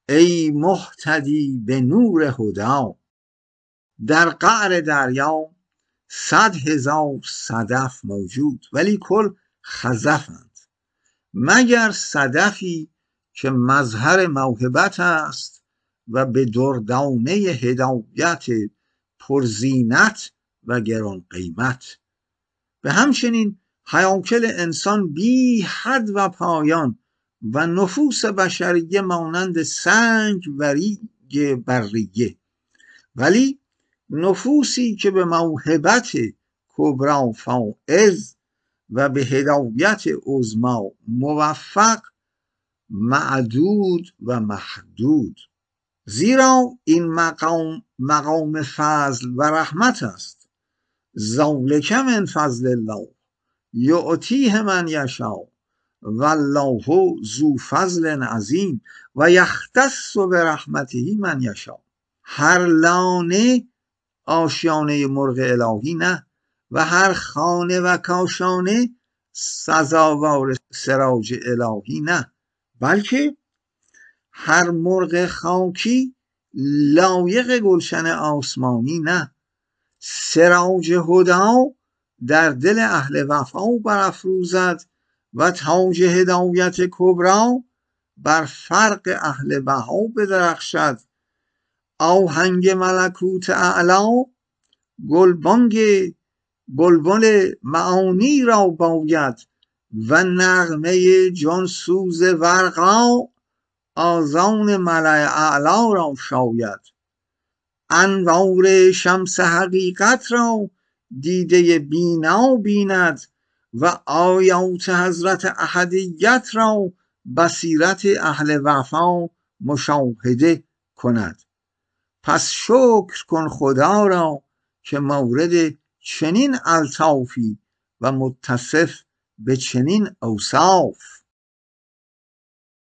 ای مهتدی به نور هدا. در قعر دریا 100,000 صدف موجود، ولی کل خزفند، مگر صدفی که مظهر موهبت است و به دردانه هدایت پرزینت و گران قیمت. به همچنین هیاکل انسان بی حد و پایان و نفوس بشریه مانند سنگ و ریگ بریه، ولی نفوسی که به موهبت کبری فائز و به هدایت عظمی موفق معدود و محدود. زیرا این مقام فضل و رحمت است. ذالک من فضل الله یعطیه من یشاء والله ذو فضل عظیم و یختص برحمته من یشاء. هر لانه آشیانه مرغ الهی نه، و هر خانه و کاشانه سزاوار سراج الهی نه، بلکه هر مرغ خاکی لایق گلشن آسمانی نه. سراج هدا در دل اهل وفا برافروزد و تاج هدایت کبری بر فرق اهل بها بدرخشد. آهنگ ملکوت اعلی بلبل معانی را باید و نغمه جانسوز ورقا آذان ملأ اعلی را شاید. انوار شمس حقیقت را دیده بینا بیند و آیات حضرت احدیت را بصیرت اهل وفا مشاهده کند. پس شکر کن خدا را که مورد چنین الطافی و متصف به چنین اوصاف